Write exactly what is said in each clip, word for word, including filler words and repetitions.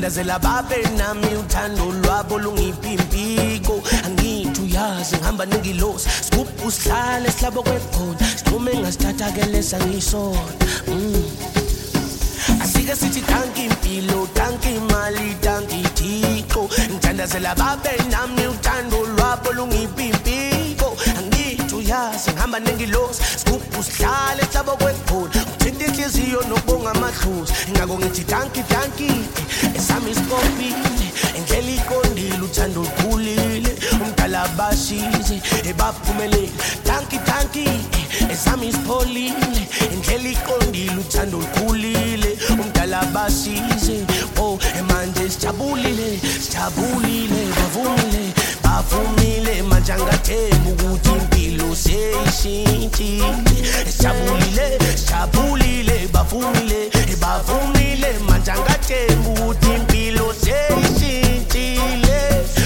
ngithandazela babe nami uthando lwabo lungipimpiko angithi uyazi ngihamba nengilosi sigubhu sihlale sihlabo kwekhona sidume ngasithatha ke lesa ngisona mm. Asike sithi thanki impilo thanki imali thanki thixo ngithandazela babe nami uthando lwabo lungipimpiko angithi uyazi ngihamba nengilosi sigubhu sihlale sihlabo kwekhona uthinta inhliziyo nokubonga amadlozi ingako ngithi thanki thanki esami isikopile indlela ikondile uthando lukhulile umdala basize ebaphumelele thanki thanki esami isipholile indlela ikondile uthando lukhulile umdala basize oh manje sijabulile sijabulile bavumile bavumile manje angathemba ukuthi impilo seyishintshile sijabulile sijabulile bavumile bavumile manje angathemba ukuthi impilo seyishintshile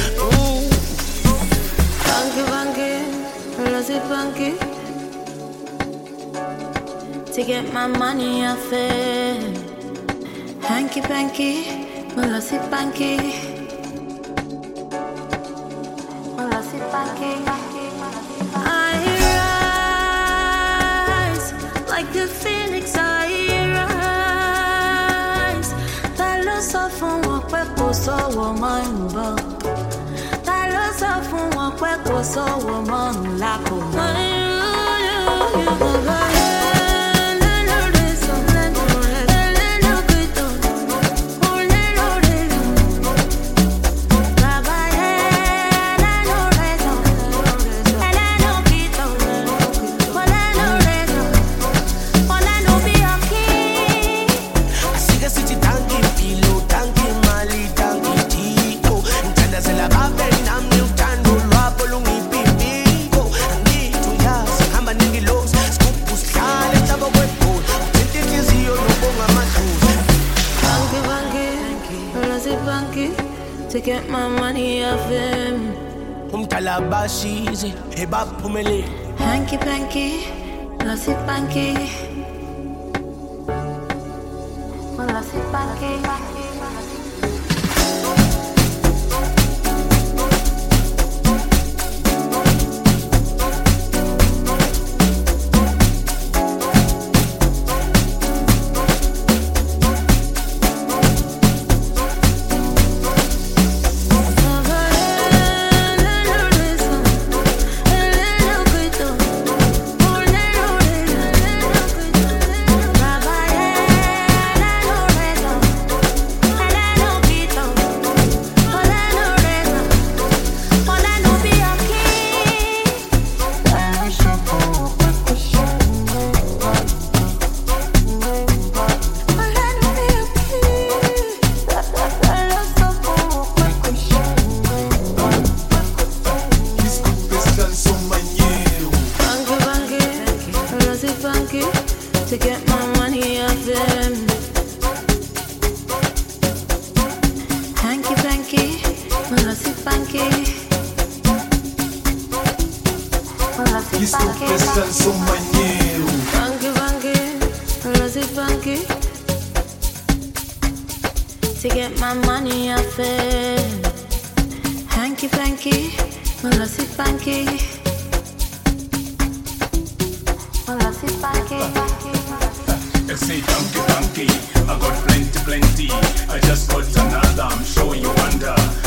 Banky banky lost it banky to get my money off it. Hanky panky, lost it banky. Lost it banky. I rise like the phoenix. I rise. That loss of fun walk back so my move. That loss of fun walk back so woman like a to get my money off him. Umdala basize ebaphumelele Hanky panky, lost it banky. Lost it banky. To get my money off them. Hanky panky, lost it banky. Isso descanso maneiro. Banky banky, lost it banky. To get my money off them. Hanky panky, lost it banky. Lost it banky. They say donkey donkey, I got plenty plenty. I just got another, I'm sure you wonder.